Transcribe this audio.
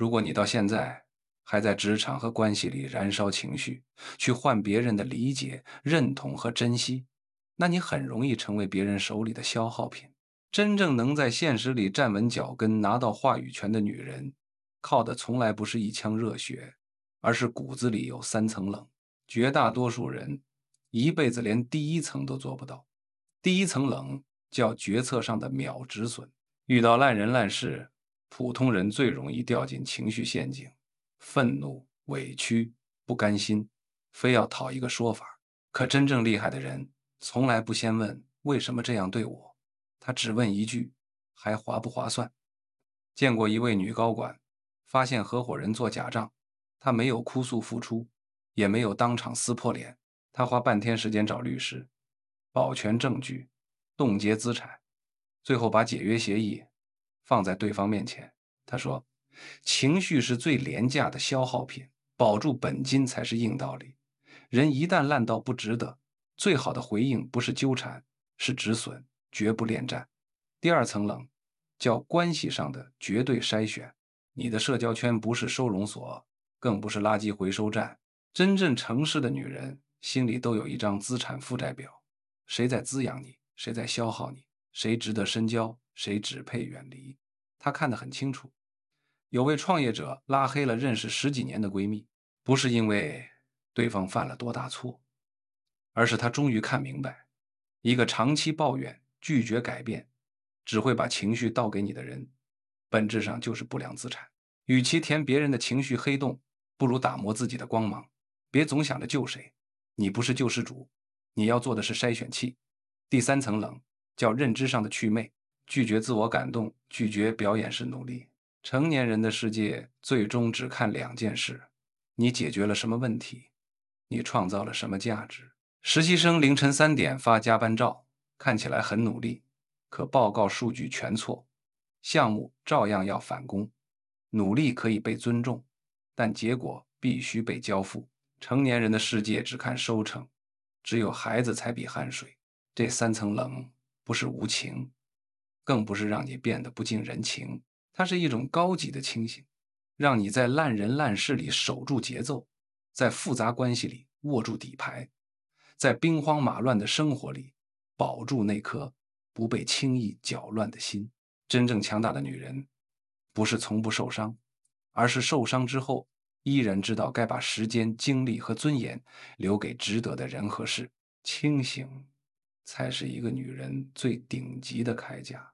如果你到现在还在职场和关系里燃烧情绪，去换别人的理解、认同和珍惜，那你很容易成为别人手里的消耗品。真正能在现实里站稳脚跟、拿到话语权的女人，靠的从来不是一腔热血，而是骨子里有三层冷。绝大多数人一辈子连第一层都做不到。第一层冷叫决策上的秒止损。遇到烂人烂事，普通人最容易掉进情绪陷阱，愤怒、委屈、不甘心，非要讨一个说法。可真正厉害的人，从来不先问为什么这样对我，他只问一句还划不划算。见过一位女高管，发现合伙人做假账，她没有哭诉付出，也没有当场撕破脸，她花半天时间找律师，保全证据，冻结资产，最后把解约协议放在对方面前。她说：情绪是最廉价的消耗品，保住本金才是硬道理。人一旦烂到不值得，最好的回应不是纠缠，是止损，绝不恋战。第二层冷叫关系上的绝对筛选。你的社交圈不是收容所，更不是垃圾回收站。真正诚实的女人心里都有一张资产负债表，谁在滋养你，谁在消耗你，谁值得深交，谁只配远离。她看得很清楚。有位创业者拉黑了认识十几年的闺蜜，不是因为对方犯了多大错，而是她终于看明白，一个长期抱怨、拒绝改变，只会把情绪倒给你的人，本质上就是不良资产。与其填别人的情绪黑洞，不如打磨自己的光芒。别总想着救谁，你不是救世主，你要做的是筛选器。第三层冷叫认知上的祛魅，拒绝自我感动，拒绝表演式努力。成年人的世界最终只看两件事：你解决了什么问题，你创造了什么价值。实习生凌晨3点发加班照，看起来很努力，可报告数据全错，项目照样要返工。努力可以被尊重，但结果必须被交付。成年人的世界只看收成，只有孩子才比汗水。这三层冷不是无情，更不是让你变得不近人情，它是一种高级的清醒，让你在烂人烂事里守住节奏，在复杂关系里握住底牌，在兵荒马乱的生活里保住那颗不被轻易搅乱的心。真正强大的女人，不是从不受伤，而是受伤之后依然知道该把时间、精力和尊严留给值得的人和事。清醒才是一个女人最顶级的铠甲。